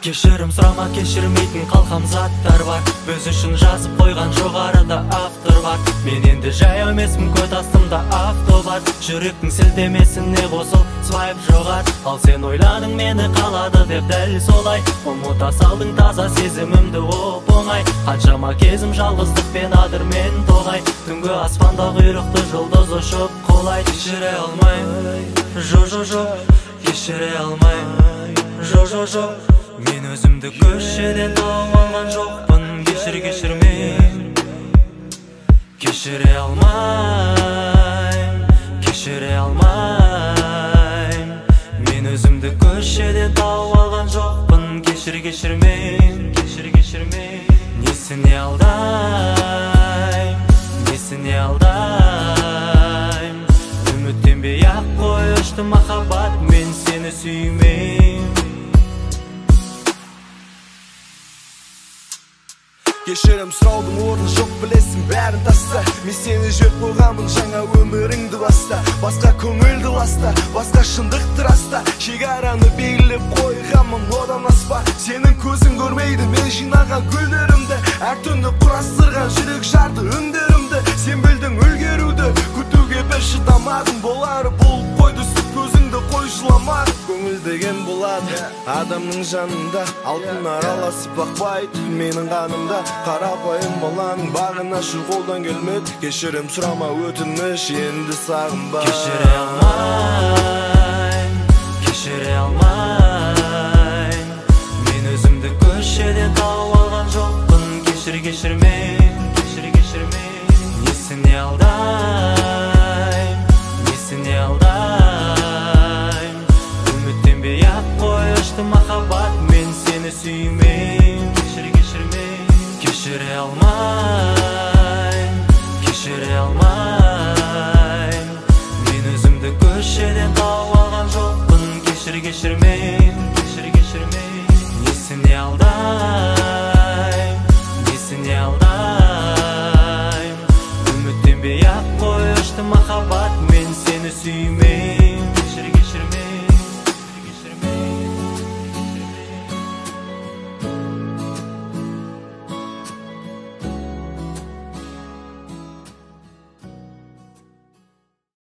Кешірім сұрама, кешірмейтін қалқам заттар бар. Біз үшін жазып қойған жоғарыда автор бар. Мен енді жай емеспін, көт астымда авто бар. Жүректің сілтемесіне қосыл свайп жоғар. Ал сен ойладың мені қалады деп дәл солай. Ұмыта салдың таза сезімімді оп-оңай. Қаншама кезім жалғыздықпен адырмен толай. Түнгі аспанда құйрықты жұлдыз ұшып қолай. Кешіре алмай, жо-жо-жо, кешіре алмай, жо-жо-жо. Мен өзімді көшеден тауып алған жоқпын. Кешірмеймін, кешіре алмайм, кешіре алмайм. Мен өзімді көшеден тауып алған жоқпын. Кешірмеймін, несіне алдайм, несіне алдайм. Үміттенбей ақ қой өшті махаббат, мен сені сүймейм. Кешірім сұраудың орны жоқ, білесің бәрін таста. Мен сені жеп қойғанмын, жаңа өміріңді баста. Басқа көңілді ласта, басқа шындықты раста. Шекараны белгілеп қойғанмын, одан аспа. Сенің көзің көрмейді мен жинаған гүлдерімді. Әр түнді құрастырған жүрек жарды үндерімді. Сен білдің үлгеруді, күтуге бір шыдамадың. Болары болып қойды, сүт көзіңді қой жыламадың. Көңіл деген болады адамның жанында. Алтын араласып бақпайды менің қанымда. Қарапайым баланың бағын ашу қолдан келмеді. Кешірім сұрама өтініш, енді сағынба. Кешіре алмайм, кешіре алмайм. Мен өзімді көшеден тауып алған жоқпын. Кешірмеймін, несіне алдайм, несіне алдайм. Үміттенбей ақ қой өшті махаббат, мен сені сүймейм. Кешіре алмайм, кешіре алмайм. Мен өзімді көшеден тауып алған жоқпын. Кешірмеймін, несіне алдайм, несіне алдайм. Үміттенбей ақ қой өшті махаббат, мен сені сүймейм.